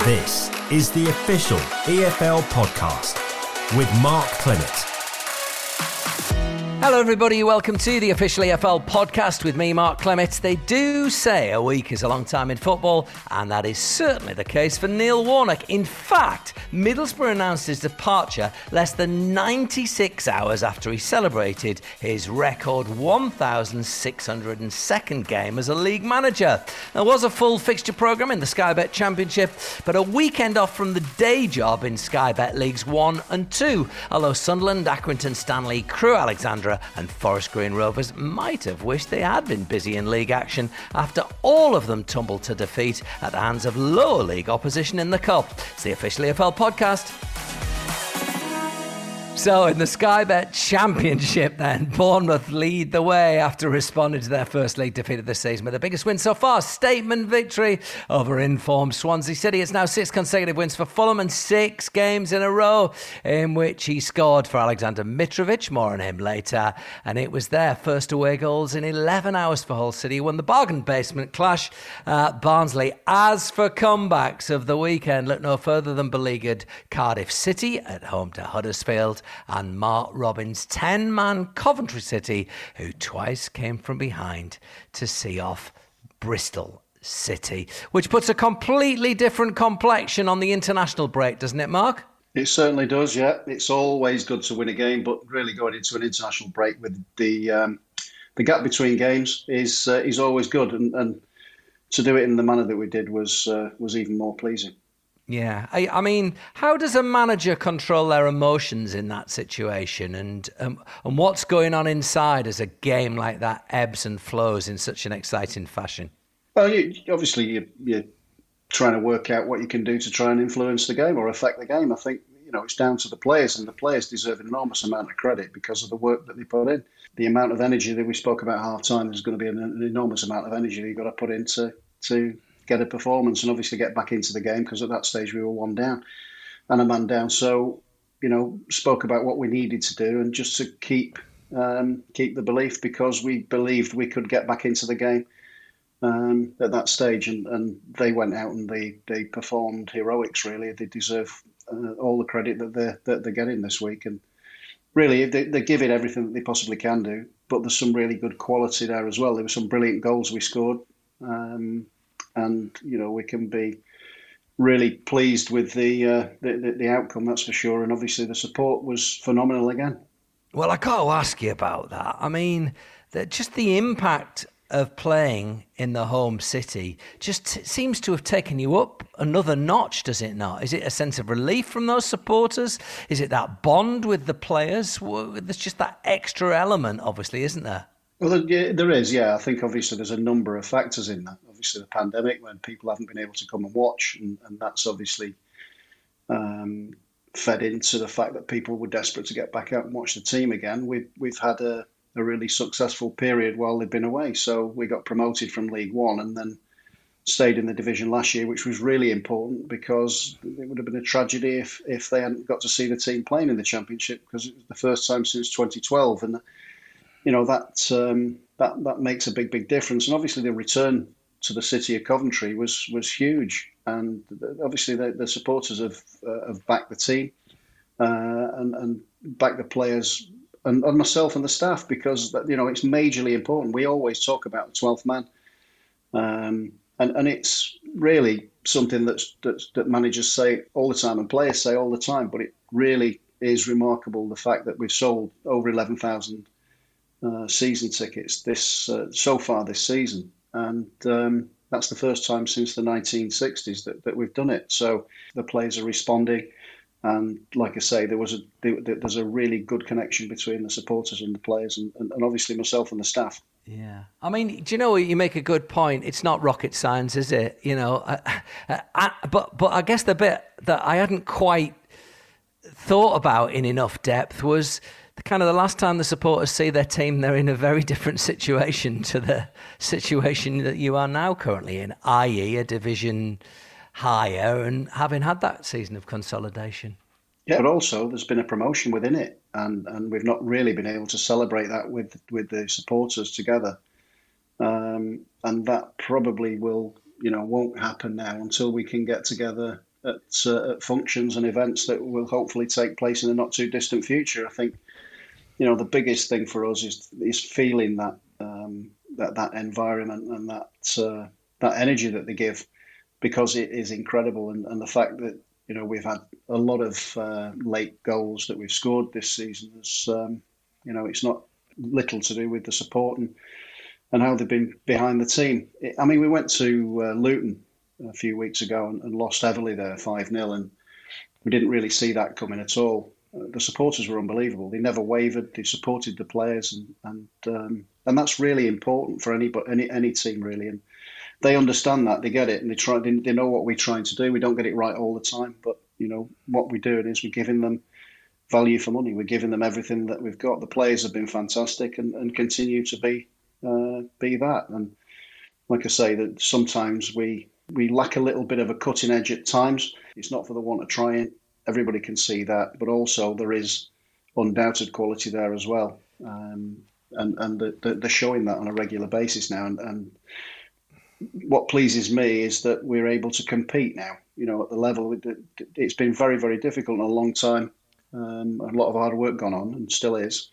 This is the official EFL podcast with Mark Clement. Hello everybody, welcome to the official EFL podcast with me, Mark Clement. They do say a week is a long time in football, and that is certainly the case for Neil Warnock. In fact, Middlesbrough announced his departure less than 96 hours after he celebrated his record 1,602nd game as a league manager. There was a full fixture programme in the Sky Bet Championship, but a weekend off from the day job in Sky Bet Leagues 1 and 2, although Sunderland, Accrington Stanley, Crewe Alexandra and Forest Green Rovers might have wished they had been busy in league action after all of them tumbled to defeat at the hands of lower league opposition in the Cup. It's the official EFL podcast. So in the Sky Bet Championship then, Bournemouth lead the way after responding to their first league defeat of the season with the biggest win so far. Statement victory over informed Swansea City. It's now 6 consecutive wins for Fulham and 6 games in a row in which he scored for Alexander Mitrovic. More on him later. And it was their first away goals in 11 hours for Hull City. Won the bargain basement clash at Barnsley. As for comebacks of the weekend, look no further than beleaguered Cardiff City at home to Huddersfield, and Mark Robins' 10-man Coventry City, who twice came from behind to see off Bristol City, which puts a completely different complexion on the international break, doesn't it, Mark? It certainly does, yeah. It's always good to win a game, but really going into an international break with the gap between games is always good, and to do it in the manner that we did was even more pleasing. Yeah, I mean, how does a manager control their emotions in that situation, and what's going on inside as a game like that ebbs and flows in such an exciting fashion? Well, you're trying to work out what you can do to try and influence the game or affect the game. I think it's down to the players, and the players deserve an enormous amount of credit because of the work that they put in. The amount of energy that we spoke about at half-time, there's going to be an enormous amount of energy that you've got to put into to get a performance and obviously get back into the game, because at that stage we were 1 down and a man down. So, spoke about what we needed to do and just to keep the belief, because we believed we could get back into the game at that stage. And they went out and they performed heroics, really. They deserve all the credit that they're getting this week. And really, they're giving everything that they possibly can do, but there's some really good quality there as well. There were some brilliant goals we scored. And we can be really pleased with the outcome, that's for sure. And obviously the support was phenomenal again. Well, I got to ask you about that. I mean, just the impact of playing in the home city just seems to have taken you up another notch, does it not? Is it a sense of relief from those supporters? Is it that bond with the players? There's just that extra element, obviously, isn't there? Well, there is, yeah. I think obviously there's a number of factors in that. Obviously the pandemic, when people haven't been able to come and watch, and that's obviously fed into the fact that people were desperate to get back out and watch the team again. We've had a really successful period while they've been away. So we got promoted from League One and then stayed in the division last year, which was really important, because it would have been a tragedy if they hadn't got to see the team playing in the Championship, because it was the first time since 2012. And that makes a big difference. And obviously the return to the city of Coventry was huge. And obviously the supporters have backed the team and backed the players and myself and the staff, because it's majorly important. We always talk about the 12th man, and it's really something that managers say all the time and players say all the time. But it really is remarkable, the fact that we've sold over 11,000 season tickets so far this season, and that's the first time since the 1960s that we've done it. So the players are responding, and like I say, there's a really good connection between the supporters and the players, and obviously myself and the staff. Yeah, I mean, do you know, you make a good point. It's not rocket science, is it? But I guess the bit that I hadn't quite thought about in enough depth was kind of the last time the supporters see their team, they're in a very different situation to the situation that you are now currently in, i.e. a division higher and having had that season of consolidation. Yeah, but also there's been a promotion within it, and we've not really been able to celebrate that with the supporters together. And that probably won't happen now until we can get together at functions and events that will hopefully take place in the not too distant future. I think, the biggest thing for us is feeling that that environment and that energy that they give, because it is incredible, and the fact that we've had a lot of late goals that we've scored this season is it's not little to do with the support and how they've been behind the team. We went to Luton a few weeks ago and lost heavily there, 5-0, and we didn't really see that coming at all. The supporters were unbelievable. They never wavered. They supported the players, and that's really important for any team, really. And they understand that, they get it, and they know what we're trying to do. We don't get it right all the time, but what we're doing is we're giving them value for money. We're giving them everything that we've got. The players have been fantastic and continue to be that. And like I say, that sometimes we lack a little bit of a cutting edge at times. It's not for the want of trying. Everybody can see that, but also there is undoubted quality there as well, and they're showing that on a regular basis now. And what pleases me is that we're able to compete now. At the level, it's been very, very difficult in a long time. A lot of hard work gone on, and still is.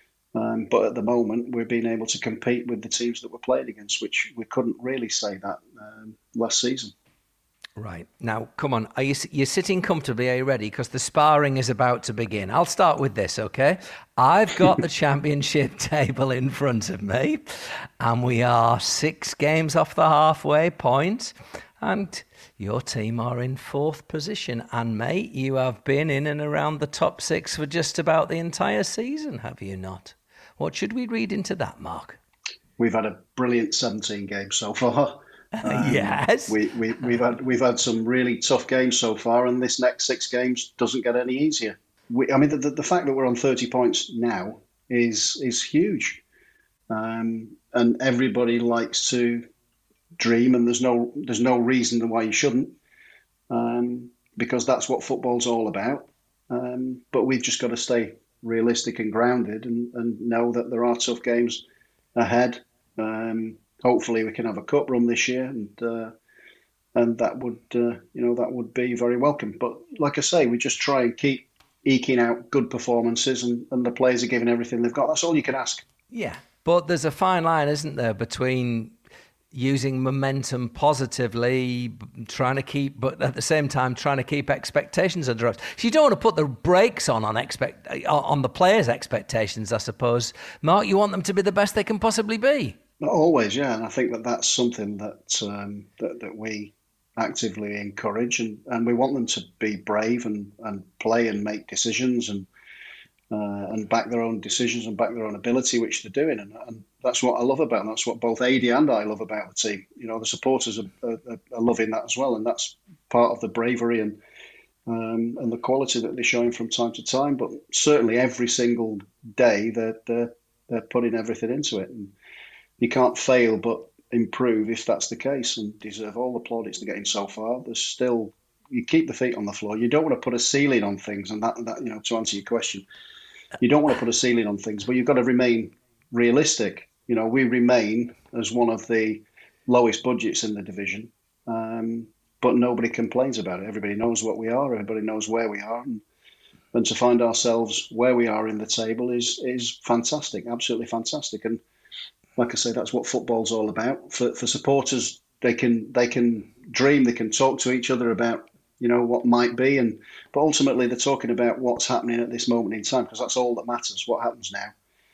But at the moment, we're being able to compete with the teams that we're playing against, which we couldn't really say that last season. Right. Now, come on. You're sitting comfortably? Are you ready? Because the sparring is about to begin. I'll start with this, okay? I've got the championship table in front of me, and we are 6 games off the halfway point, and your team are in 4th position. And, mate, you have been in and around the top 6 for just about the entire season, have you not? What should we read into that, Mark? We've had a brilliant 17 games so far. Yes, we've had some really tough games so far, and this next 6 games doesn't get any easier. The fact that we're on 30 points now is huge, and everybody likes to dream, and there's no reason why you shouldn't, because that's what football's all about. But we've just got to stay realistic and grounded, and know that there are tough games ahead. Hopefully we can have a cup run this year, and that would be very welcome. But like I say, we just try and keep eking out good performances, and the players are giving everything they've got. That's all you can ask. Yeah, but there's a fine line, isn't there, between using momentum positively, but at the same time trying to keep expectations under wraps. So you don't want to put the brakes on the players' expectations, I suppose. Mark, you want them to be the best they can possibly be. Not always, yeah, and I think that's something that we actively encourage, and we want them to be brave and play and make decisions and back their own decisions and back their own ability, which they're doing, and that's what I love about them. That's what both Adi and I love about the team. The supporters are loving that as well, and that's part of the bravery and the quality that they're showing from time to time. But certainly every single day they're putting everything into it. And you can't fail but improve if that's the case, and deserve all the plaudits they're getting so far. There's still, you keep the feet on the floor. You don't want to put a ceiling on things, and that to answer your question, you don't want to put a ceiling on things, but you've got to remain realistic. We remain as one of the lowest budgets in the division, but nobody complains about it. Everybody knows what we are. Everybody knows where we are, and to find ourselves where we are in the table is fantastic, absolutely fantastic. And like I say, that's what football's all about. For supporters, they can dream, they can talk to each other about what might be, but ultimately they're talking about what's happening at this moment in time, because that's all that matters. What happens now,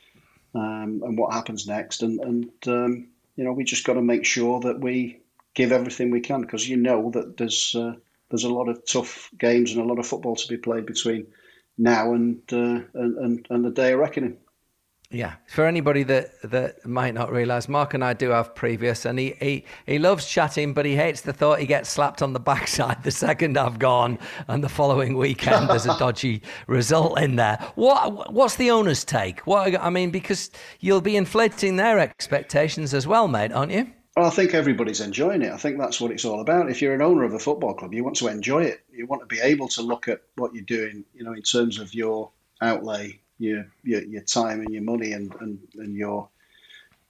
and what happens next, and we just got to make sure that we give everything we can, because that there's a lot of tough games and a lot of football to be played between now and the day of reckoning. Yeah, for anybody that might not realise, Mark and I do have previous, and he loves chatting, but he hates the thought he gets slapped on the backside the second I've gone, and the following weekend there's a dodgy result in there. What's the owner's take? Because you'll be inflating their expectations as well, mate, aren't you? Well, I think everybody's enjoying it. I think that's what it's all about. If you're an owner of a football club, you want to enjoy it. You want to be able to look at what you're doing, in terms of your outlay, your time and your money and your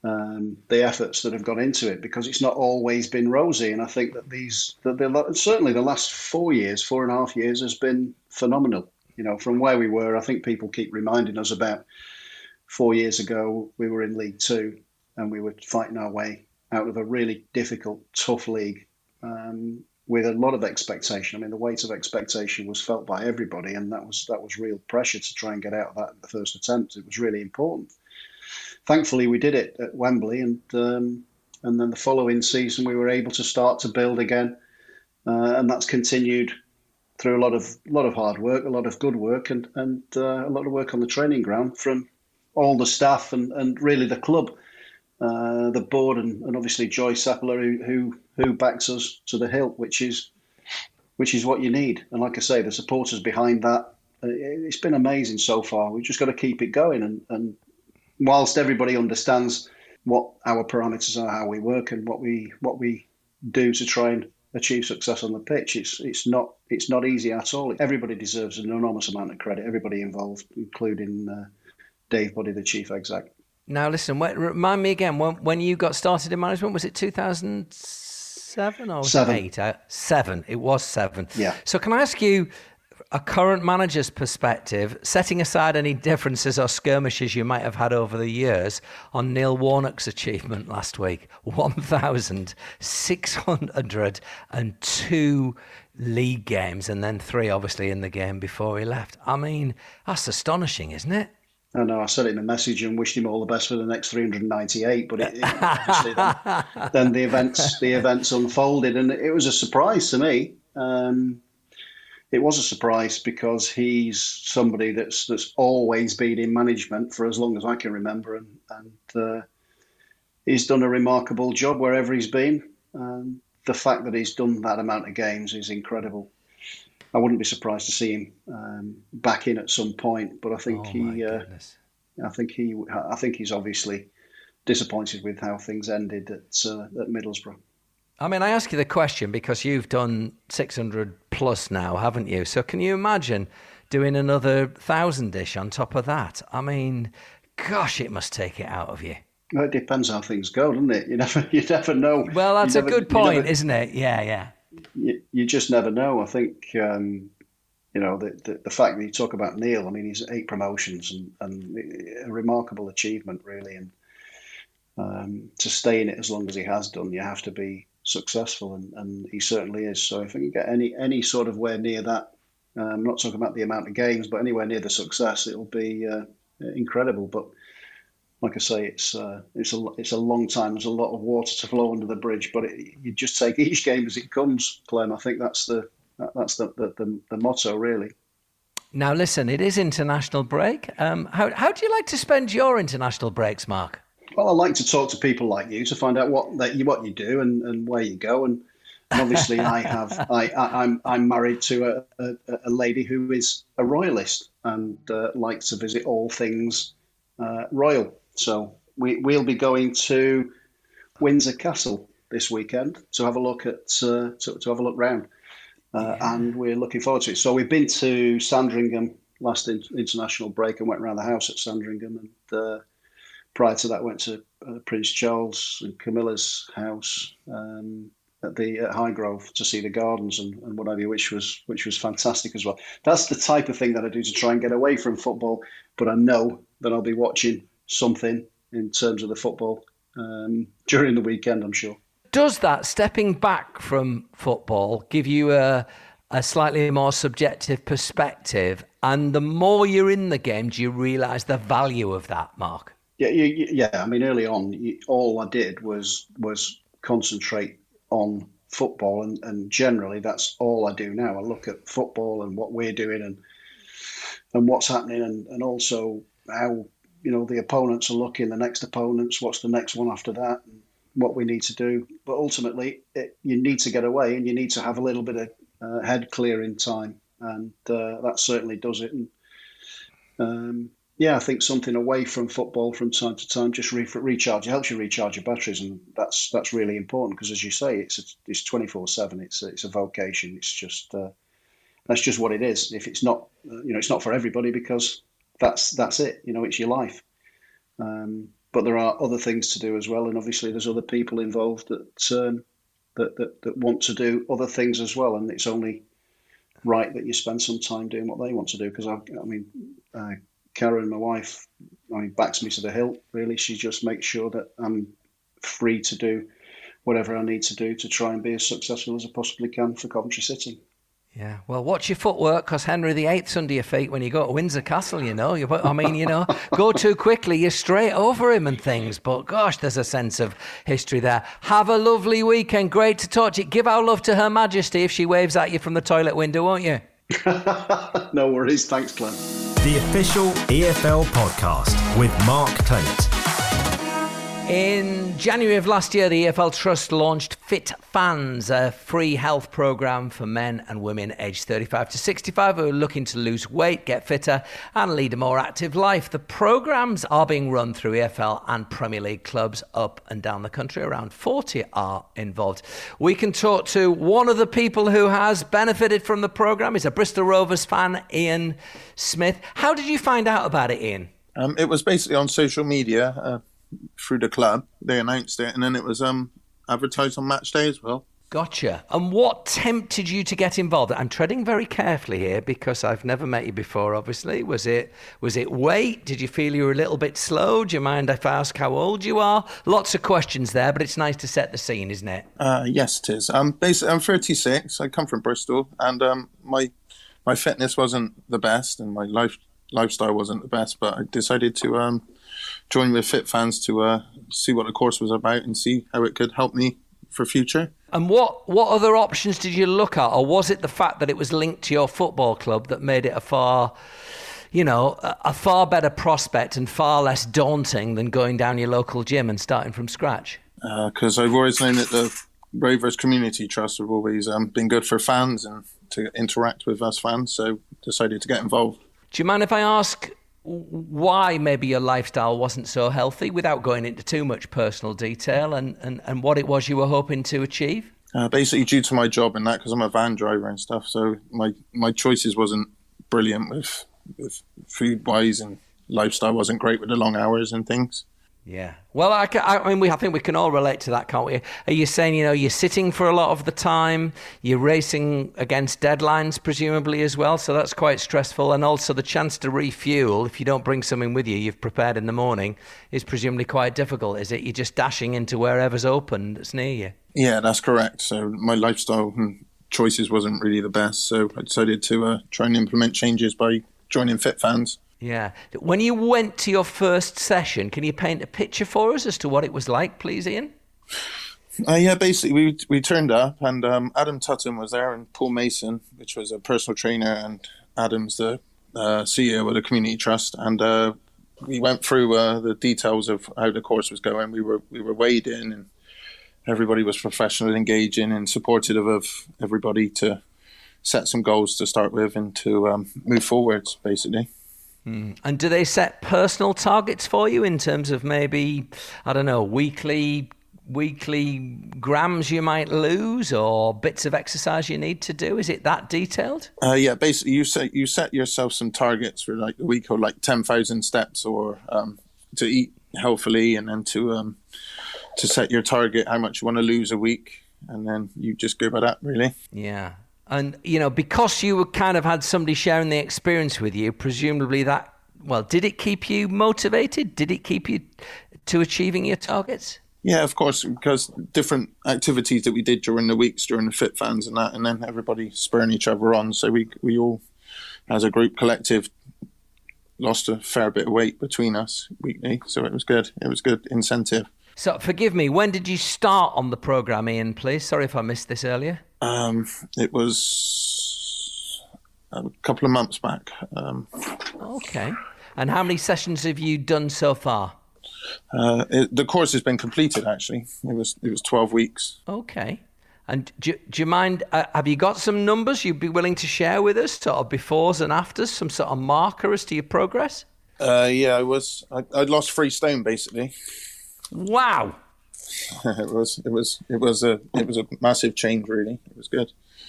the efforts that have gone into it, because it's not always been rosy. And I think that certainly the last 4.5 years has been phenomenal. From where we were, I think people keep reminding us about 4 years ago, we were in League Two and we were fighting our way out of a really difficult, tough league with a lot of expectation. I mean, the weight of expectation was felt by everybody, and that was real pressure to try and get out of that at the first attempt. It was really important. Thankfully, we did it at Wembley, and then the following season we were able to start to build again, and that's continued through a lot of hard work, a lot of good work, and a lot of work on the training ground from all the staff and really the club, the board, and obviously Joy Seppler, who backs us to the hilt, which is what you need. And like I say, the supporters behind that, it's been amazing so far. We've just got to keep it going, and whilst everybody understands what our parameters are, how we work, and what we do to try and achieve success on the pitch, it's not easy at all. Everybody deserves an enormous amount of credit. Everybody involved, including Dave Buddy, the chief exec. Now, listen, remind me again, when you got started in management, was it 2007 or was it 8? 7. It was 7. Yeah. So can I ask you, a current manager's perspective, setting aside any differences or skirmishes you might have had over the years, on Neil Warnock's achievement last week, 1,602 league games, and then 3 obviously in the game before he left. I mean, that's astonishing, isn't it? I know, I said it in a message and wished him all the best for the next 398, but obviously then the events unfolded, and it was a surprise to me. It was a surprise because he's somebody that's always been in management for as long as I can remember, and he's done a remarkable job wherever he's been. The fact that he's done that amount of games is incredible. I wouldn't be surprised to see him back in at some point, but I think I think he's obviously disappointed with how things ended at Middlesbrough. I mean, I ask you the question because you've done 600 plus now, haven't you? So can you imagine doing another 1,000-ish on top of that? I mean, gosh, it must take it out of you. Well, it depends how things go, doesn't it? You never know. Well, that's a good point, isn't it? Yeah. You just never know. I think the fact that you talk about Neil. I mean, he's 8 promotions and a remarkable achievement, really. And to stay in it as long as he has done, you have to be successful, and he certainly is. So if I can get any sort of way near that, I'm not talking about the amount of games, but anywhere near the success, it'll be incredible. But like I say, it's a long time. There's a lot of water to flow under the bridge, but you just take each game as it comes, Clem. I think that's the motto, really. Now, listen, it is international break. How do you like to spend your international breaks, Mark? Well, I like to talk to people like you to find out what you do and where you go. And obviously, I'm married to a lady who is a royalist and likes to visit all things royal. So we'll be going to Windsor Castle this weekend to have a look at to have a look round, and we're looking forward to it. So we've been to Sandringham last international break and went around the house at Sandringham, and prior to that went to Prince Charles and Camilla's house at Highgrove to see the gardens and what have you, which was fantastic as well. That's the type of thing that I do to try and get away from football, but I know that I'll be watching something in terms of the football during the weekend, I'm sure. Does that stepping back from football give you a slightly more subjective perspective? And the more you're in the game, do you realise the value of that, Mark? Yeah. I mean, early on, all I did was concentrate on football, and generally that's all I do now. I look at football and what we're doing and what's happening, and also how the opponents are looking, the next opponents, what's the next one after that, and what we need to do. But ultimately, you need to get away, and you need to have a little bit of head clearing time, and that certainly does it. And I think something away from football from time to time just recharge. It helps you recharge your batteries, and that's really important because, as you say, it's 24/7. It's a vocation. It's just that's just what it is. If it's not, it's not for everybody because that's it. It's your life. But there are other things to do as well, and obviously there's other people involved that want to do other things as well, and it's only right that you spend some time doing what they want to do. Because Karen, my wife, backs me to the hilt. Really, she just makes sure that I'm free to do whatever I need to do to try and be as successful as I possibly can for Coventry City. Yeah, well, watch your footwork, because Henry VIII's under your feet when you go to Windsor Castle, go too quickly, you're straight over him and things. But gosh, there's a sense of history there. Have a lovely weekend. Great to talk to you. Give our love to Her Majesty if she waves at you from the toilet window, won't you? No worries. Thanks, Glenn. The official EFL podcast with Mark Clement. In January of last year, the EFL Trust launched Fit Fans, a free health programme for men and women aged 35 to 65 who are looking to lose weight, get fitter and lead a more active life. The programmes are being run through EFL and Premier League clubs up and down the country. Around 40 are involved. We can talk to one of the people who has benefited from the programme. He's a Bristol Rovers fan, Ian Smith. How did you find out about it, Ian? It was basically on social media. Through the club, they announced it, and then it was advertised on match day as well. Gotcha. And what tempted you to get involved? I'm treading very carefully here because I've never met you before, obviously. Was it weight? Did you feel you were a little bit slow? Do you mind if I ask how old you are? Lots of questions there, but it's nice to set the scene, isn't it? Yes, it is. Basically, I'm 36. I come from Bristol, and my fitness wasn't the best, and my lifestyle wasn't the best, but I decided to join with Fit Fans to see what the course was about and see how it could help me for future. And what other options did you look at, or was it the fact that it was linked to your football club that made it a far better prospect and far less daunting than going down your local gym and starting from scratch? Because I've always known that the Rovers Community Trust have always been good for fans and to interact with us fans, so decided to get involved. Do you mind if I ask why maybe your lifestyle wasn't so healthy, without going into too much personal detail, and what it was you were hoping to achieve? Basically due to my job and that, because I'm a van driver and stuff, so my choices wasn't brilliant with food-wise, and lifestyle wasn't great with the long hours and things. Yeah. Well, I think we can all relate to that, can't we? Are you saying, you're sitting for a lot of the time, you're racing against deadlines, presumably, as well, so that's quite stressful, and also the chance to refuel, if you don't bring something with you you've prepared in the morning, is presumably quite difficult, is it? You're just dashing into wherever's open that's near you. Yeah, that's correct. So my lifestyle choices wasn't really the best, so I decided to try and implement changes by joining Fit Fans. Yeah. When you went to your first session, can you paint a picture for us as to what it was like, please, Ian? Yeah, basically we turned up, and Adam Tutton was there, and Paul Mason, which was a personal trainer, and Adam's the CEO of the Community Trust, and we went through the details of how the course was going. We were weighed in, and everybody was professional, engaging, and supportive of everybody to set some goals to start with and to move forwards, basically. And do they set personal targets for you in terms of maybe, I don't know, weekly grams you might lose, or bits of exercise you need to do? Is it that detailed? Yeah, basically you set yourself some targets for like the week, or like 10,000 steps, or to eat healthily, and then to set your target how much you want to lose a week, and then you just go by that, really. Yeah. And, because you kind of had somebody sharing the experience with you, presumably did it keep you motivated? Did it keep you to achieving your targets? Yeah, of course, because different activities that we did during the weeks, during the Fit Fans and that, and then everybody spurring each other on. So we all, as a group collective, lost a fair bit of weight between us weekly. So it was good. It was good incentive. So forgive me, when did you start on the programme, Ian, please? Sorry if I missed this earlier. It was a couple of months back. Okay. And how many sessions have you done so far? The course has been completed, actually. It was 12 weeks. Okay. And do you mind, have you got some numbers you'd be willing to share with us, sort of befores and afters, some sort of marker as to your progress? Yeah, I'd lost 3 stone, basically. Wow. It was a massive change, really. It was good.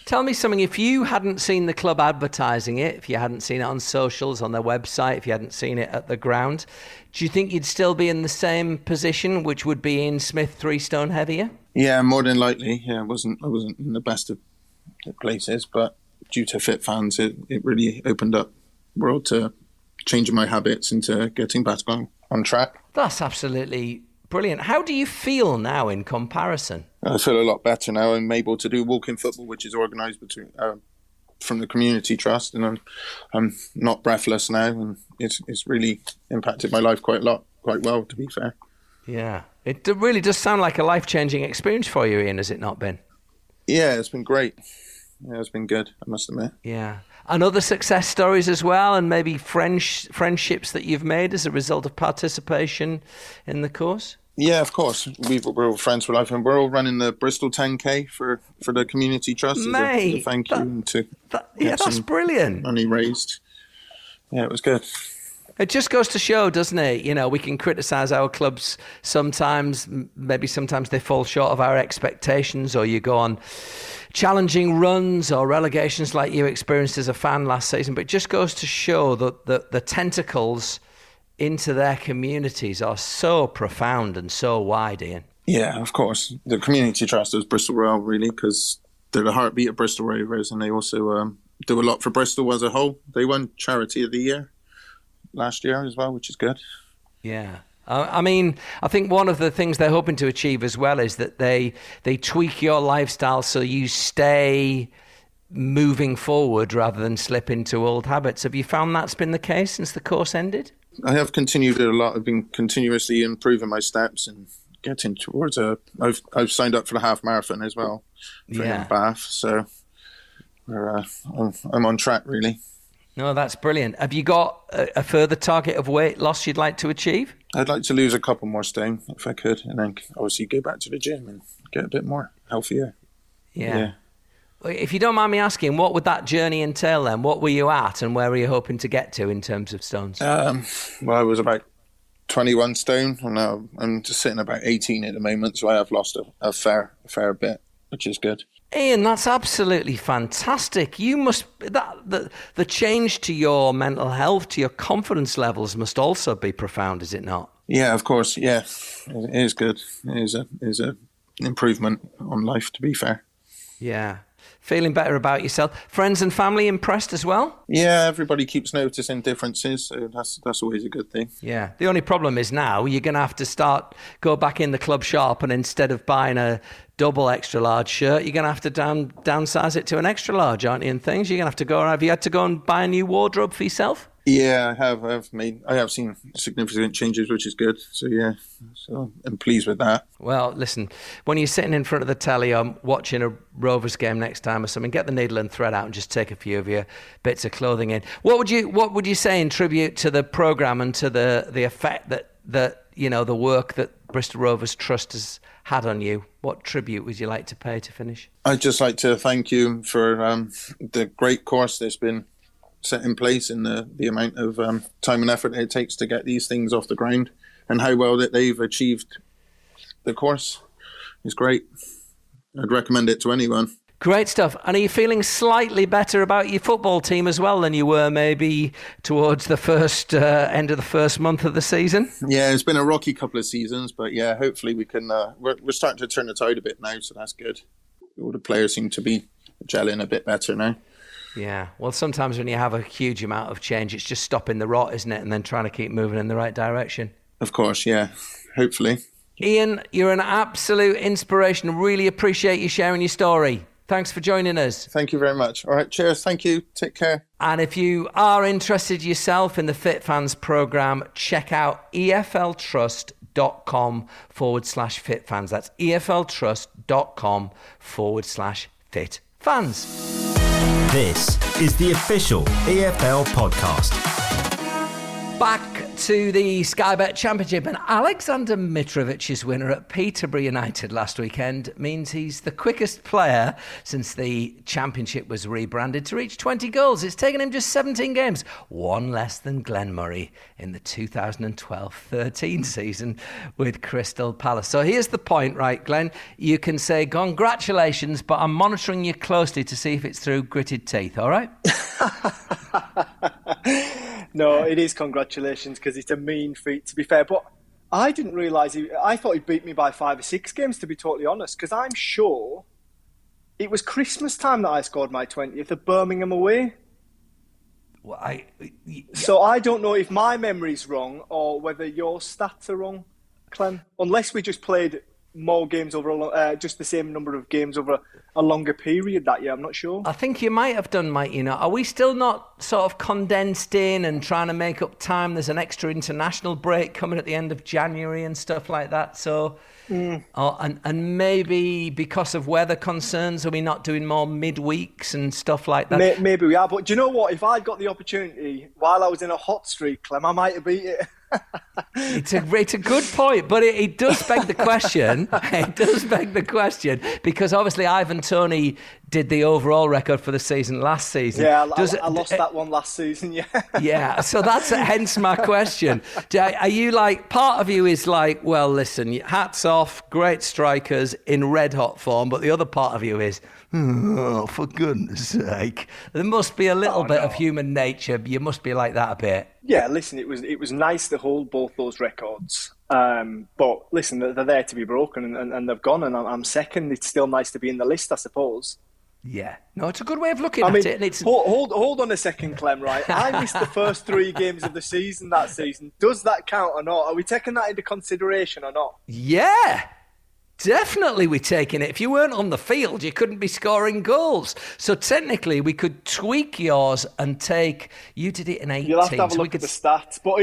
Tell me something, if you hadn't seen the club advertising it, if you hadn't seen it on socials, on their website, if you hadn't seen it at the ground, do you think you'd still be in the same position, which would be Ian Smith 3 stone heavier? Yeah, more than likely. Yeah, I wasn't in the best of places, but due to Fit Fans, it really opened up the world to changing my habits and to getting back on track. That's absolutely brilliant. How do you feel now in comparison? I feel a lot better now. I'm able to do walking football, which is organised from the community trust, and I'm not breathless now, and it's really impacted my life quite well, to be fair. Yeah, it really does sound like a life-changing experience for you, Ian, has it not been? Yeah, it's been great. Yeah, it's been good, I must admit. Yeah. And other success stories as well, and maybe friendships that you've made as a result of participation in the course? Yeah, of course. We're all friends for life, and we're all running the Bristol 10K for the community trust. Mate, as a thank you, and to that's brilliant. Money raised. Yeah, it was good. It just goes to show, doesn't it? You know, we can criticise our clubs sometimes. Maybe sometimes they fall short of our expectations, or you go on challenging runs or relegations like you experienced as a fan last season. But it just goes to show that the tentacles into their communities are so profound and so wide, Ian. Yeah, of course. The community trust is Bristol Royal, really, because they're the heartbeat of Bristol Rovers, and they also do a lot for Bristol as a whole. They won Charity of the Year last year as well, which is good. Yeah. I mean, I think one of the things they're hoping to achieve as well is that they tweak your lifestyle so you stay moving forward rather than slip into old habits. Have you found that's been the case since the course ended? I have continued it a lot. I've been continuously improving my steps and getting towards I've signed up for the half marathon as well in Bath, so I'm on track, really. No, that's brilliant. Have you got a further target of weight loss you'd like to achieve? I'd like to lose a couple more stone if I could, and then obviously go back to the gym and get a bit more healthier. Yeah. If you don't mind me asking, what would that journey entail then? What were you at and where were you hoping to get to in terms of stones? Well, I was about 21 stone, and now I'm just sitting about 18 at the moment, so I have lost a fair bit, which is good. Ian, that's absolutely fantastic. You must the change to your mental health, to your confidence levels must also be profound, is it not? Yeah, of course. Yeah, it is good. It is a improvement on life, to be fair. Yeah. Feeling better about yourself. Friends and family impressed as well? Yeah, everybody keeps noticing differences, so that's always a good thing. Yeah. The only problem is now you're going to have to go back in the club shop, and instead of buying a double extra large shirt, you're going to have to downsize it to an extra large, aren't you, and things? You're going to have to go, have you had to go and buy a new wardrobe for yourself? Yeah, I have seen significant changes, which is good. So yeah, so I'm pleased with that. Well, listen, when you're sitting in front of the telly or watching a Rovers game next time or something, get the needle and thread out and just take a few of your bits of clothing in. What would you say in tribute to the programme and to the effect that you know, the work that Bristol Rovers Trust has had on you? What tribute would you like to pay to finish? I'd just like to thank you for the great course that's been set in place, and the amount of time and effort it takes to get these things off the ground, and how well that they've achieved the course is great. I'd recommend it to anyone. Great stuff. And are you feeling slightly better about your football team as well than you were maybe towards the first end of the first month of the season? Yeah, it's been a rocky couple of seasons, but yeah, hopefully we can. We're starting to turn the tide a bit now, so that's good. All the players seem to be gelling a bit better now. Yeah, well, sometimes when you have a huge amount of change, it's just stopping the rot, isn't it? And then trying to keep moving in the right direction. Of course, yeah. Hopefully. Ian, you're an absolute inspiration. Really appreciate you sharing your story. Thanks for joining us. Thank you very much. All right, cheers. Thank you. Take care. And if you are interested yourself in the Fit Fans programme, check out efltrust.com/fitfans. That's efltrust.com/fitfans. This is the official EFL podcast. Back to the Sky Bet Championship, and Alexander Mitrovic's winner at Peterborough United last weekend means he's the quickest player since the championship was rebranded to reach 20 goals. It's taken him just 17 games, one less than Glenn Murray in the 2012-13 season with Crystal Palace. So here's the point, right, Glenn? You can say congratulations, but I'm monitoring you closely to see if it's through gritted teeth, all right? No, it is congratulations because it's a mean feat, to be fair. But I didn't realise I thought he beat me by 5 or 6 games, to be totally honest, because I'm sure it was Christmas time that I scored my 20th at Birmingham away. Well, So I don't know if my memory's wrong or whether your stats are wrong, Clem. Unless we just played more games over just the same number of games over a longer period that year. I'm not sure. I think you might have done, Mike. You know, are we still not sort of condensed in and trying to make up time? There's an extra international break coming at the end of January and stuff like that. So, and maybe because of weather concerns, are we not doing more midweeks and stuff like that? Maybe we are. But do you know what? If I'd got the opportunity while I was in a hot streak, Clem, I might have beat it. It's a good point, but it does beg the question. It does beg the question because obviously Ivan Toney did the overall record for the season last season. Yeah, I lost that one last season. Yeah, yeah. So that's hence my question. Are you like, part of you is like, well, listen, hats off, great strikers in red hot form, but the other part of you is, oh, for goodness sake, there must be a little bit of human nature. You must be like that a bit. Yeah, listen, it was nice to hold both those records. But listen, they're there to be broken and they've gone, and I'm second. It's still nice to be in the list, I suppose. Yeah. No, it's a good way of looking at it. And it's... hold on a second, Clem, right? I missed the first 3 games of the season that season. Does that count or not? Are we taking that into consideration or not? Yeah. Definitely we're taking it. If you weren't on the field, you couldn't be scoring goals. So technically, we could tweak yours and take... You did it in 18. You'll have to have a look at the stats. But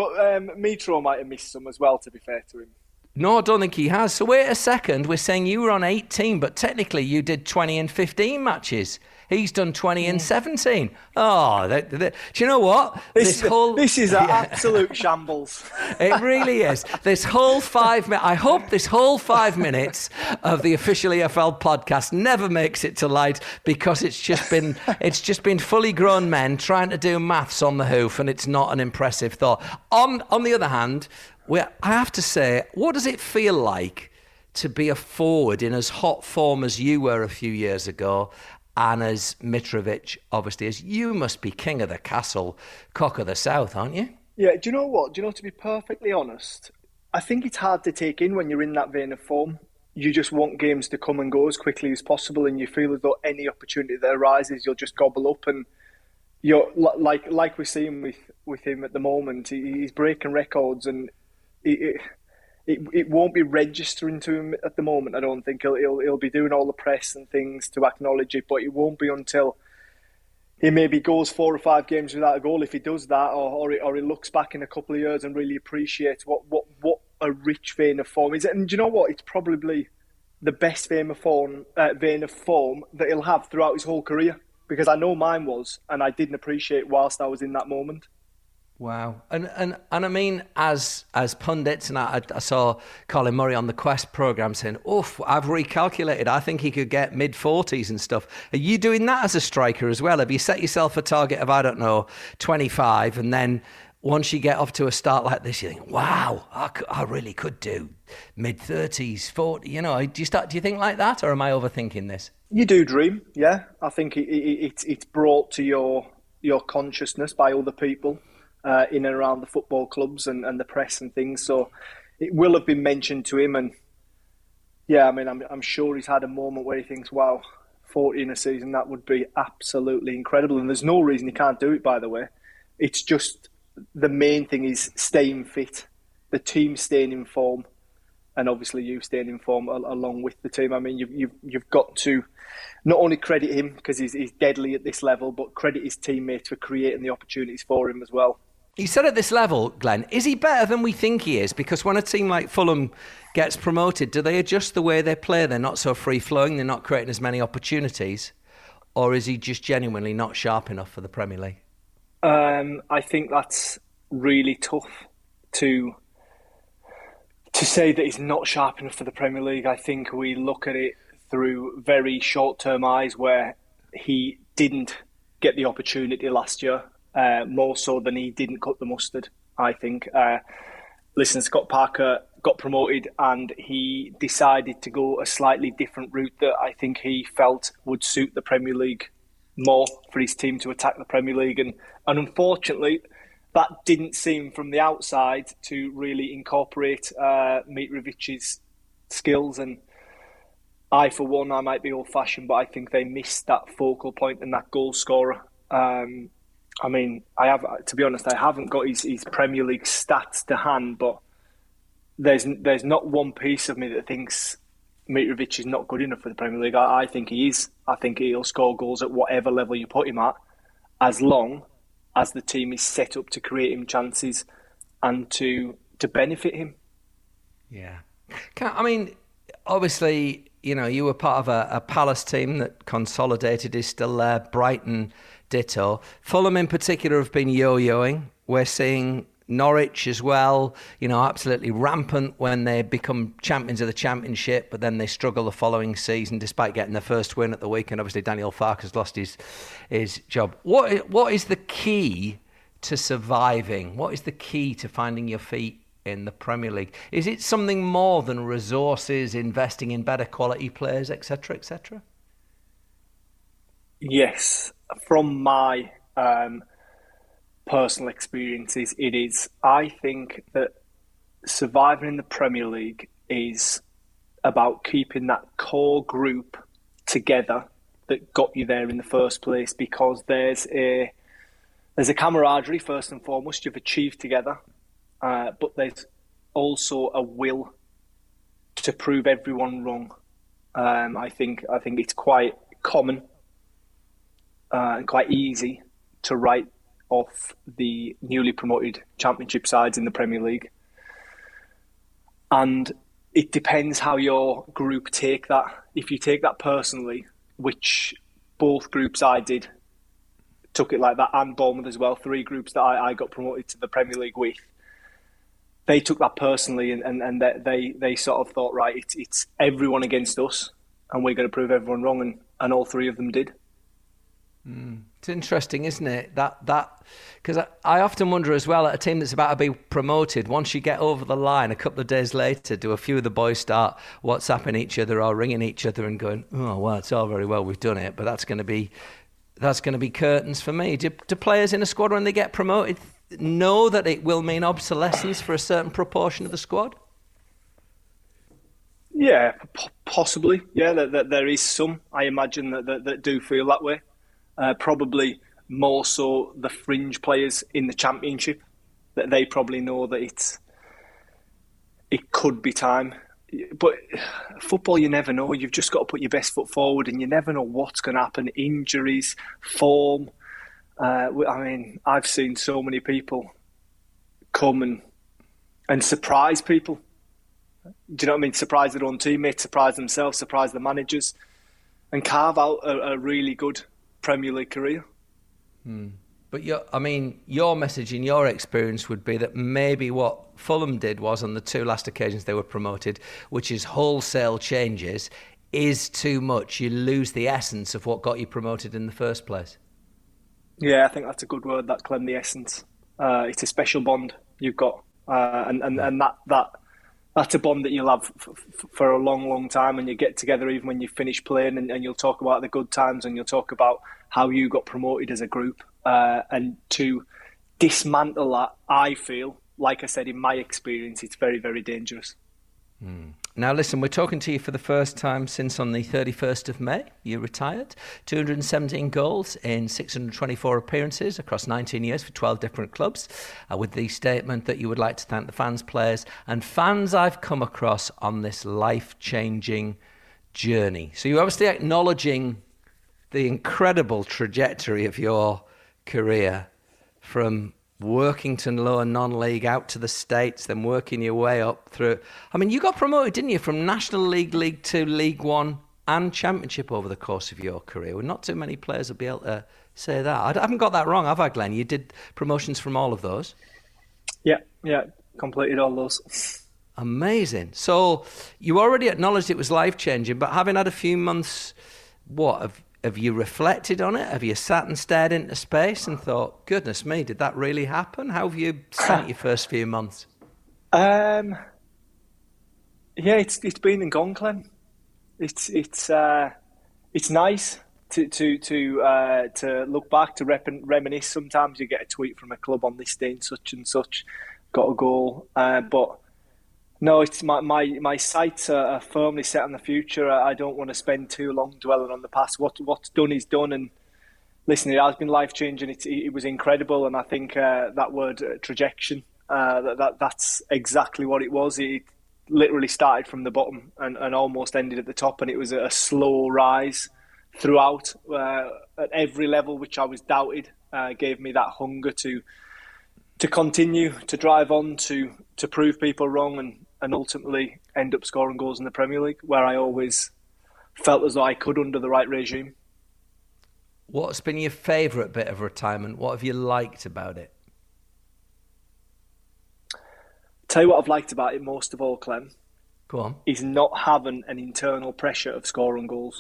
Mitro might have missed some as well, to be fair to him. No, I don't think he has. So wait a second. We're saying you were on 18, but technically you did 20 and 15 matches. He's done 20 and 17. Oh, do you know what? This is an absolute shambles. It really is. This whole 5 minutes, I hope this whole 5 minutes of the Official EFL podcast never makes it to light because it's just been fully grown men trying to do maths on the hoof, and it's not an impressive thought. On the other hand, I have to say, what does it feel like to be a forward in as hot form as you were a few years ago? And as Mitrovic, obviously, as you must be king of the castle, cock of the south, aren't you? Yeah, do you know what? To be perfectly honest, I think it's hard to take in when you're in that vein of form. You just want games to come and go as quickly as possible, and you feel as though any opportunity that arises, you'll just gobble up. And you're like we're seeing with him at the moment, he's breaking records, and it won't be registering to him at the moment. I don't think he'll be doing all the press and things to acknowledge it, but it won't be until he maybe goes 4 or 5 games without a goal. If he does that, or he looks back in a couple of years and really appreciates what a rich vein of form is. And do you know what? It's probably the best vein of form that he'll have throughout his whole career, because I know mine was, and I didn't appreciate whilst I was in that moment. Wow. And I mean, as pundits, and I saw Colin Murray on the Quest programme saying, oof, I've recalculated. I think he could get mid-40s and stuff. Are you doing that as a striker as well? Have you set yourself a target of, 25, and then once you get off to a start like this, you think, wow, I really could do mid-30s, 40, do you think like that, or am I overthinking this? You do dream, yeah. I think it's brought to your consciousness by other people. In and around the football clubs and the press and things, so it will have been mentioned to him. And yeah, I mean, I'm sure he's had a moment where he thinks, "Wow, 40 in a season, that would be absolutely incredible." And there's no reason he can't do it. By the way, it's just the main thing is staying fit, the team staying in form, and obviously you staying in form along with the team. I mean, you've got to not only credit him because he's deadly at this level, but credit his teammates for creating the opportunities for him as well. You said at this level, Glenn, is he better than we think he is? Because when a team like Fulham gets promoted, do they adjust the way they play? They're not so free-flowing, they're not creating as many opportunities? Or is he just genuinely not sharp enough for the Premier League? I think that's really tough to say that he's not sharp enough for the Premier League. I think we look at it through very short-term eyes, where he didn't get the opportunity last year, more so than he didn't cut the mustard, I think. Listen, Scott Parker got promoted and he decided to go a slightly different route that I think he felt would suit the Premier League more, for his team to attack the Premier League. And unfortunately, that didn't seem from the outside to really incorporate Mitrovic's skills. And I, for one, I might be old-fashioned, but I think they missed that focal point and that goal scorer. I mean, to be honest, I haven't got his Premier League stats to hand, but there's not one piece of me that thinks Mitrovic is not good enough for the Premier League. I think he is. I think he'll score goals at whatever level you put him at, as long as the team is set up to create him chances and to benefit him. Yeah. I mean, obviously, you were part of a Palace team that consolidated, is still there. Brighton, ditto. Fulham in particular have been yo-yoing. We're seeing Norwich as well, absolutely rampant when they become champions of the Championship, but then they struggle the following season despite getting their first win at the weekend. Obviously, Daniel Farke's lost his job. What is the key to surviving? What is the key to finding your feet in the Premier League? Is it something more than resources, investing in better quality players, etc., etc.? Yes, from my personal experiences, it is. I think that surviving in the Premier League is about keeping that core group together that got you there in the first place, because there's a camaraderie first and foremost you've achieved together, but there's also a will to prove everyone wrong. I think it's quite common and quite easy to write off the newly promoted Championship sides in the Premier League. And it depends how your group take that. If you take that personally, which both groups I did, took it like that, and Bournemouth as well, 3 groups that I got promoted to the Premier League with, they took that personally and they sort of thought, right, it's everyone against us and we're going to prove everyone wrong, and all 3 of them did. It's interesting, isn't it? That because I often wonder as well, at a team that's about to be promoted, once you get over the line, a couple of days later, do a few of the boys start WhatsApping each other or ringing each other and going, "Oh well, it's all very well, we've done it, but that's going to be curtains for me." Do players in a squad, when they get promoted, know that it will mean obsolescence for a certain proportion of the squad? Yeah, possibly. Yeah, there is some, I imagine, that do feel that way. Probably more so the fringe players in the Championship, that they probably know that it could be time. But football, you never know. You've just got to put your best foot forward, and you never know what's going to happen. Injuries, form. I mean, I've seen so many people come and surprise people. Do you know what I mean? Surprise their own teammates, surprise themselves, surprise the managers, and carve out a really good Premier League career. But your message in your experience would be that maybe what Fulham did was, on the 2 last occasions they were promoted, which is wholesale changes, is too much. You lose the essence of what got you promoted in the first place. Yeah, I think that's a good word, that, Clem, the essence. It's a special bond you've got, and that's a bond that you'll have for a long, long time, and you get together even when you finish playing, and you'll talk about the good times, and you'll talk about how you got promoted as a group. And to dismantle that, I feel, like I said, in my experience, it's very, very dangerous. Now, listen, we're talking to you for the first time since on the 31st of May. You retired. 217 goals in 624 appearances across 19 years for 12 different clubs, with the statement that you would like to thank the fans, players and fans I've come across on this life-changing journey. So you're obviously acknowledging the incredible trajectory of your career, from Workington lower non-league out to the States, then working your way up through. I mean, you got promoted, didn't you, from National League, League Two, League One and Championship over the course of your career? Well, not too many players will be able to say that. I haven't got that wrong, have I, Glenn? You did promotions from all of those? Yeah, completed all those. Amazing. So you already acknowledged it was life-changing, but having had a few months, have you reflected on it? Have you sat and stared into space and thought, goodness me, did that really happen? How have you spent your first few months? Yeah, it's been and gone, Clem. It's nice to look back, to reminisce. Sometimes you get a tweet from a club on this day and such, got a goal. But no, it's my sights are firmly set on the future. I don't want to spend too long dwelling on the past. What's done is done, and listen, it has been life changing. It was incredible, and I think that word trajectory, that's exactly what it was. It literally started from the bottom and almost ended at the top, and it was a slow rise throughout at every level, which I was doubted. Gave me that hunger to continue to drive on, to prove people wrong, and ultimately end up scoring goals in the Premier League, where I always felt as though I could under the right regime. What's been your favourite bit of retirement? What have you liked about it? Tell you what I've liked about it most of all, Clem. Go on. Is not having an internal pressure of scoring goals.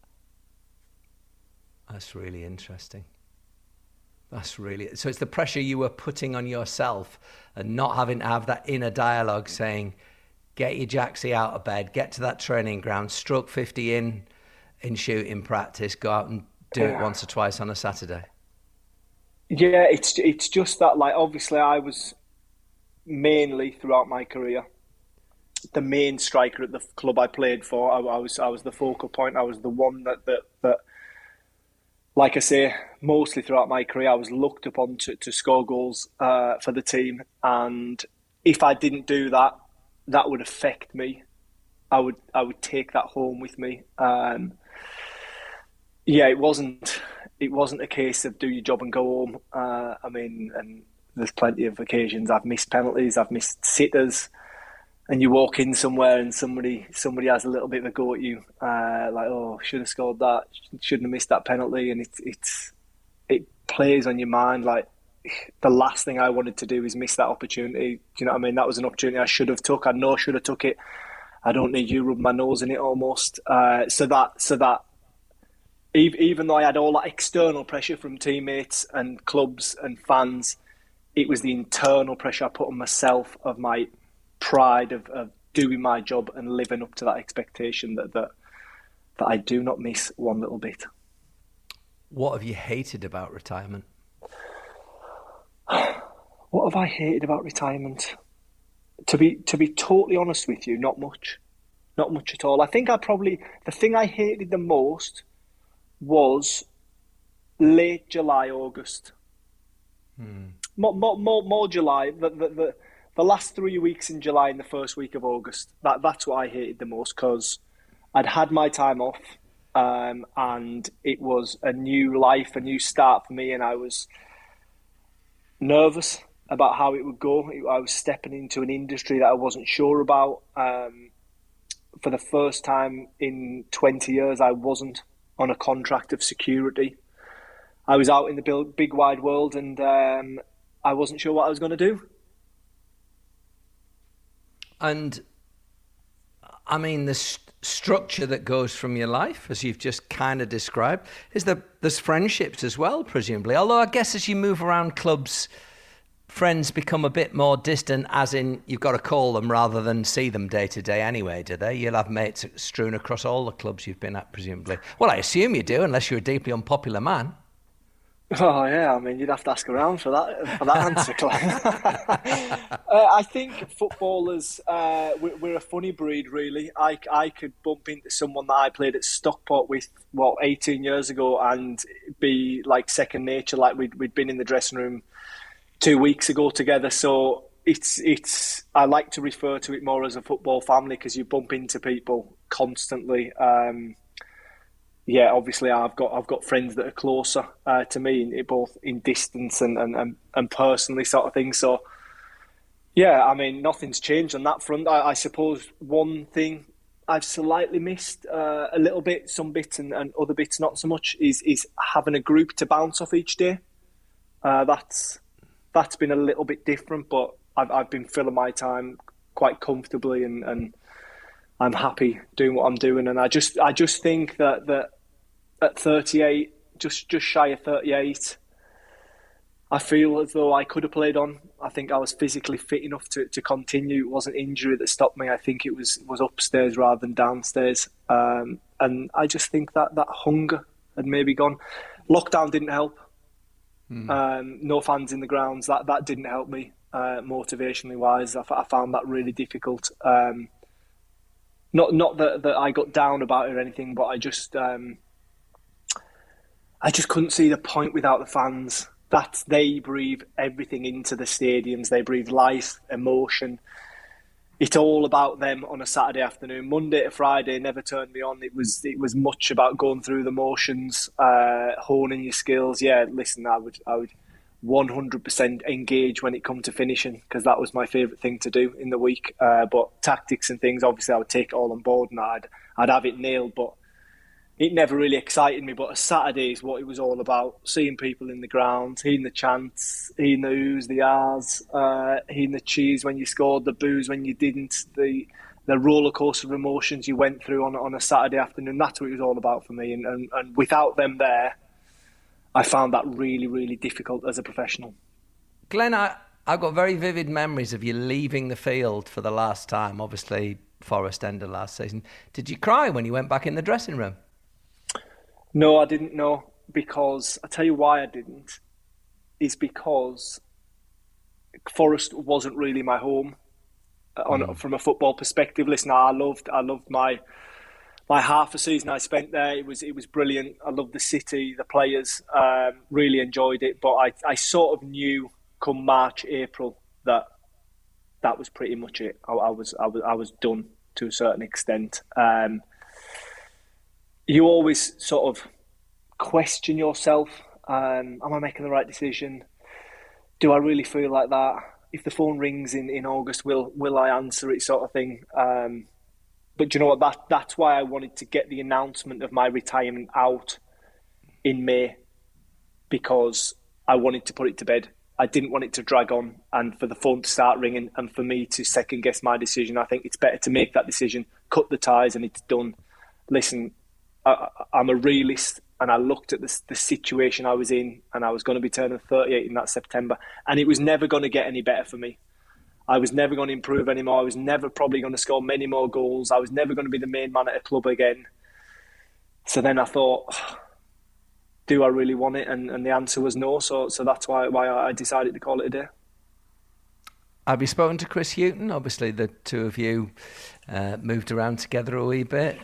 That's really interesting. So it's the pressure you were putting on yourself and not having to have that inner dialogue saying, get your jacksie out of bed, get to that training ground, stroke 50 in shooting practice, go out and do it once or twice on a Saturday. Yeah, it's just that, like, obviously I was mainly throughout my career the main striker at the club I played for. I was the focal point. I was the one that like I say, mostly throughout my career, I was looked upon to score goals for the team. And if I didn't do that, that would affect me. I would take that home with me. It wasn't a case of do your job and go home. And there's plenty of occasions I've missed penalties, I've missed sitters, and you walk in somewhere and somebody has a little bit of a go at you, like, oh, should have scored that, shouldn't have missed that penalty, and it plays on your mind. Like, the last thing I wanted to do is miss that opportunity. Do you know what I mean? That was an opportunity I should have took. I know I should have took it. I don't need you rubbing my nose in it almost. So that even though I had all that external pressure from teammates and clubs and fans, it was the internal pressure I put on myself of my pride of doing my job and living up to that expectation that I do not miss one little bit. What have you hated about retirement? What have I hated about retirement? To be totally honest with you, not much at all. I think the thing I hated the most was late July, August. More July. The last 3 weeks in July and the first week of August. That's what I hated the most, because I'd had my time off, and it was a new life, a new start for me, and I was nervous about how it would go. I was stepping into an industry that I wasn't sure about. For the first time in 20 years, I wasn't on a contract of security. I was out in the big wide world, and I wasn't sure what I was going to do. And I mean, the structure that goes from your life, as you've just kind of described, there's friendships as well, presumably. Although I guess as you move around clubs, friends become a bit more distant, as in you've got to call them rather than see them day to day anyway, do they? You'll have mates strewn across all the clubs you've been at, presumably. Well, I assume you do, unless you're a deeply unpopular man. Oh yeah, I mean, you'd have to ask around for that answer, Clem. I think footballers, we're a funny breed, really. I could bump into someone that I played at Stockport with 18 years ago and be like second nature, like we'd been in the dressing room 2 weeks ago together. So it's I like to refer to it more as a football family, because you bump into people constantly. Yeah, obviously I've got friends that are closer to me, both in distance and personally, sort of thing. So yeah, I mean, nothing's changed on that front. I suppose one thing I've slightly missed a little bit, some bits and other bits not so much, is having a group to bounce off each day. That's been a little bit different, but I've been filling my time quite comfortably, and I'm happy doing what I'm doing. And I just think that at 38, just shy of 38, I feel as though I could have played on. I think I was physically fit enough to continue. It wasn't injury that stopped me. I think it was upstairs rather than downstairs. And I just think that hunger had maybe gone. Lockdown didn't help. No fans in the grounds. That didn't help me motivationally wise. I found that really difficult. Not that I got down about it or anything, but I just couldn't see the point without the fans. That they breathe everything into the stadiums. They breathe life, emotion. It's all about them on a Saturday afternoon. Monday to Friday never turned me on. It was much about going through the motions, honing your skills. Yeah, listen, I would 100% engage when it come to finishing, because that was my favourite thing to do in the week. But tactics and things, obviously, I would take it all on board and I'd have it nailed. But it never really excited me. But a Saturday is what it was all about. Seeing people in the ground, hearing the chants, hearing the oohs, the ahs, hearing the cheers when you scored, the boos when you didn't, the roller coaster of emotions you went through on a Saturday afternoon. That's what it was all about for me. And without them there, I found that really, really difficult as a professional. Glenn, I've got very vivid memories of you leaving the field for the last time. Obviously, Forest ended last season. Did you cry when you went back in the dressing room? No, I didn't know, because I tell you why I didn't, is because Forest wasn't really my home from a football perspective. Listen, I loved my half a season I spent there. It was brilliant. I loved the city, the players, really enjoyed it. But I sort of knew come March, April that was pretty much it. I was done to a certain extent. You always sort of question yourself. Am I making the right decision? Do I really feel like that? If the phone rings in August, will I answer it, sort of thing? But you know what? That's why I wanted to get the announcement of my retirement out in May, because I wanted to put it to bed. I didn't want it to drag on and for the phone to start ringing and for me to second guess my decision. I think it's better to make that decision, cut the ties, and it's done. Listen, I'm a realist, and I looked at the situation I was in, and I was going to be turning 38 in that September, and it was never going to get any better for me. I was never going to improve anymore. I was never probably going to score many more goals. I was never going to be the main man at a club again. So then I thought, do I really want it? And the answer was no. So that's why I decided to call it a day. Have you spoken to Chris Hughton? Obviously, the two of you moved around together a wee bit.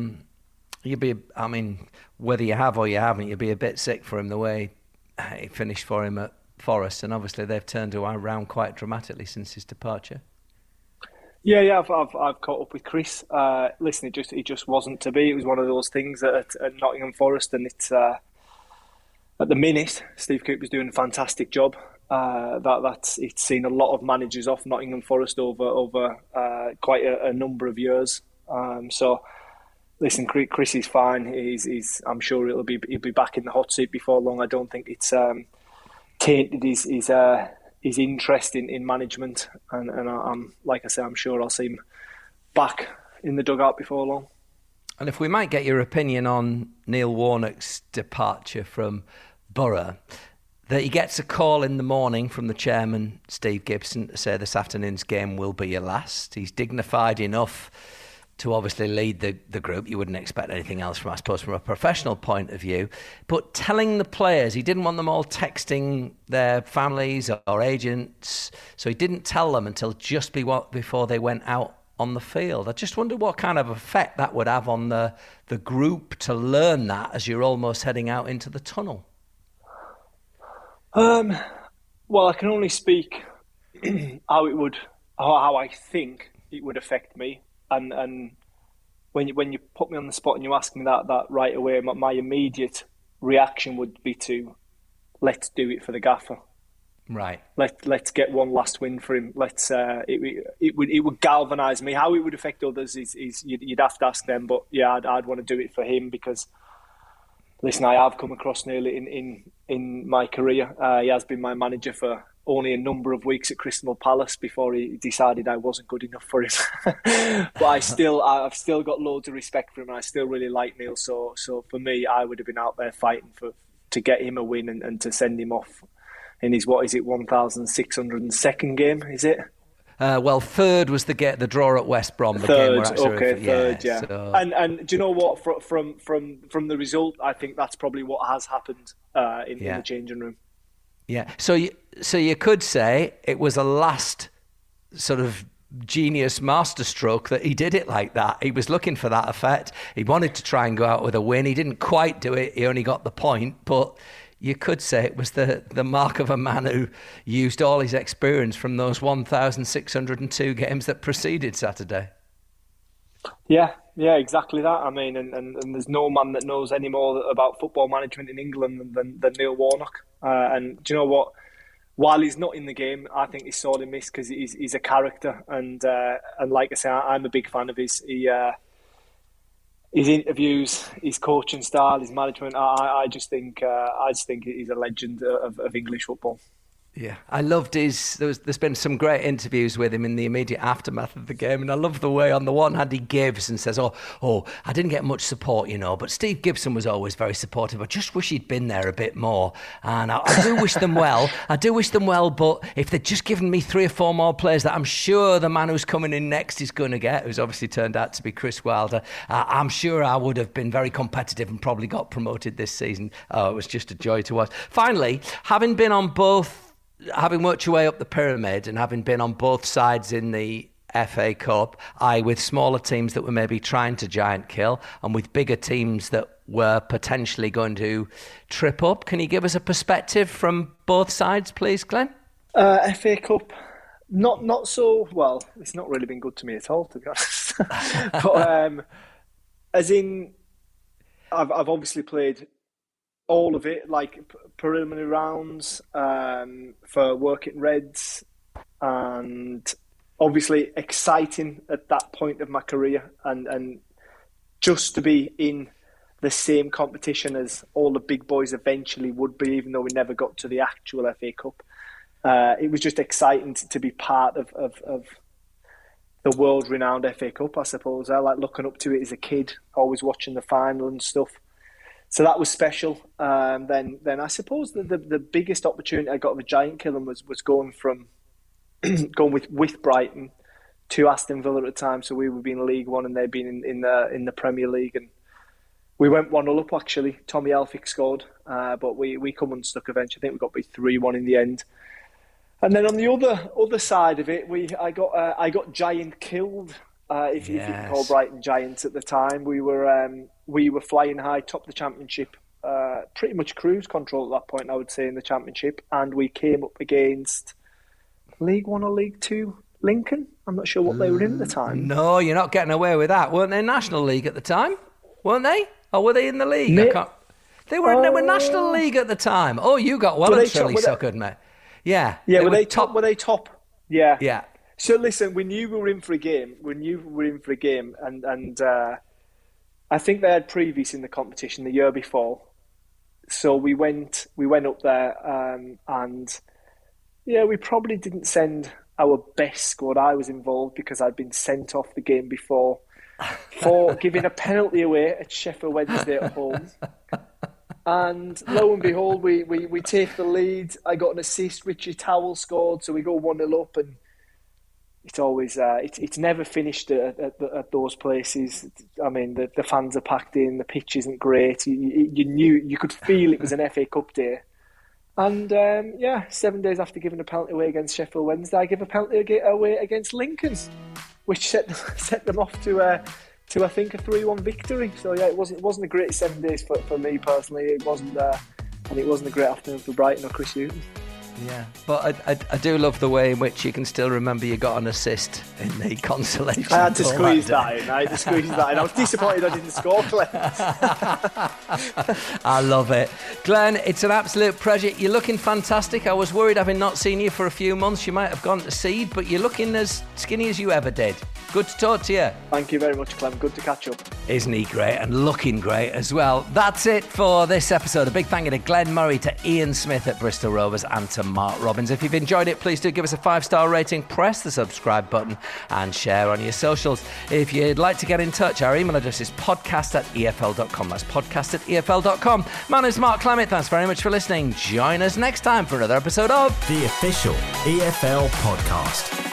Whether you have or you haven't, you'd be a bit sick for him the way it finished for him at Forest, and obviously they've turned around quite dramatically since his departure. Yeah, I've caught up with Chris. Listen, it just wasn't to be. It was one of those things at Nottingham Forest, and it's at the minute Steve Cooper's doing a fantastic job. It's seen a lot of managers off Nottingham Forest over quite a number of years. So. Listen, Chris is fine. I'm sure he'll be back in the hot seat before long. I don't think it's tainted his interest in management, and I'm like I say, I'm sure I'll see him back in the dugout before long. And if we might get your opinion on Neil Warnock's departure from Borough, that he gets a call in the morning from the chairman, Steve Gibson, to say this afternoon's game will be your last. He's dignified enough to obviously lead the group. You wouldn't expect anything else from a professional point of view. But telling the players, he didn't want them all texting their families or agents, so he didn't tell them until just before they went out on the field. I just wonder what kind of effect that would have on the group to learn that as you're almost heading out into the tunnel. Well, I can only speak how I think it would affect me. And when you put me on the spot and you ask me that right away, my immediate reaction would be to, let's do it for the gaffer. Right. Let's get one last win for him. It would galvanise me. How it would affect others is you'd have to ask them. But yeah, I'd want to do it for him because, listen, I have come across Neil in my career. He has been my manager for only a number of weeks at Crystal Palace before he decided I wasn't good enough for him. But I've still got loads of respect for him, and I still really like Neil. So for me, I would have been out there fighting to get him a win and to send him off in his 1,602nd game, is it? Well, third was the draw at West Brom. Third. So. And do you know what? From the result, I think that's probably what has happened in the changing room. Yeah. So you could say it was a last sort of genius masterstroke that he did it like that. He was looking for that effect. He wanted to try and go out with a win. He didn't quite do it. He only got the point, but you could say it was the mark of a man who used all his experience from those 1,602 games that preceded Saturday. Yeah, exactly that. I mean, and there's no man that knows any more about football management in England than Neil Warnock. And do you know what? While he's not in the game, I think he's sorely missed because he's a character. And like I say, I'm a big fan of his interviews, his coaching style, his management. I just think he's a legend of English football. Yeah, I loved there's been some great interviews with him in the immediate aftermath of the game, and I love the way on the one hand he gives and says, oh, I didn't get much support, but Steve Gibson was always very supportive. I just wish he'd been there a bit more, and I do wish them well. But if they'd just given me 3 or 4 more players that I'm sure the man who's coming in next is going to get, who's obviously turned out to be Chris Wilder, I'm sure I would have been very competitive and probably got promoted this season. It was just a joy to watch. Finally, having worked your way up the pyramid and having been on both sides in the FA Cup, with smaller teams that were maybe trying to giant kill and with bigger teams that were potentially going to trip up, can you give us a perspective from both sides, please, Glenn? FA Cup, not so well. It's not really been good to me at all, to be honest. But as in, I've obviously played all of it, like preliminary rounds for Working Reds, and obviously exciting at that point of my career, and just to be in the same competition as all the big boys eventually would be, even though we never got to the actual FA Cup. It was just exciting to be part of the world-renowned FA Cup, I suppose. I like looking up to it as a kid, always watching the final and stuff. So that was special. Then I suppose the biggest opportunity I got of a giant killing was going with Brighton to Aston Villa at the time. So we would be in League One and they'd been in the Premier League, and we went 1-0 up actually. Tommy Elphick scored, but we come unstuck eventually. I think we got beat 3-1 in the end. And then on the other side of it, I got giant killed. If you can call Brighton giants at the time, we were flying high, top of the Championship, pretty much cruise control at that point, I would say, in the Championship, and we came up against League One or League Two, Lincoln. I'm not sure what they were in at the time. No, you're not getting away with that. Weren't they National League at the time? Weren't they? Or were they in the league? They were National League at the time. Oh, you got well and truly suckered, mate. Yeah. Yeah, were they top? Yeah. Yeah. So listen, we knew we were in for a game. And I think they had previous in the competition the year before. So we went up there, and we probably didn't send our best squad. I was involved because I'd been sent off the game before for giving a penalty away at Sheffield Wednesday at home. And lo and behold, we take the lead. I got an assist. Richie Towell scored, so we go 1-0 up, and it's always it's never finished at those places. I mean, the fans are packed in. The pitch isn't great. You could feel it was an FA Cup day. And 7 days after giving a penalty away against Sheffield Wednesday, I give a penalty away against Lincoln, which set them off to I think a 3-1 victory. So yeah, it wasn't a great 7 days for me personally. It wasn't, and it wasn't a great afternoon for Brighton or Chris Hughton. Yeah, but I do love the way in which you can still remember you got an assist in the consolation. I had to squeeze that in. I was disappointed I didn't score, Glenn. I love it. Glenn, it's an absolute pleasure. You're looking fantastic. I was worried, having not seen you for a few months, you might have gone to seed, but you're looking as skinny as you ever did. Good to talk to you. Thank you very much, Clem. Good to catch up. Isn't he great? And looking great as well. That's it for this episode. A big thank you to Glenn Murray, to Ian Smith at Bristol Rovers, and to Mark Robbins. If you've enjoyed it, please do give us a 5-star rating, press the subscribe button and share on your socials. If you'd like to get in touch, our email address is podcast@efl.com. That's podcast@efl.com. My name's Mark Clement. Thanks very much for listening. Join us next time for another episode of The Official EFL Podcast.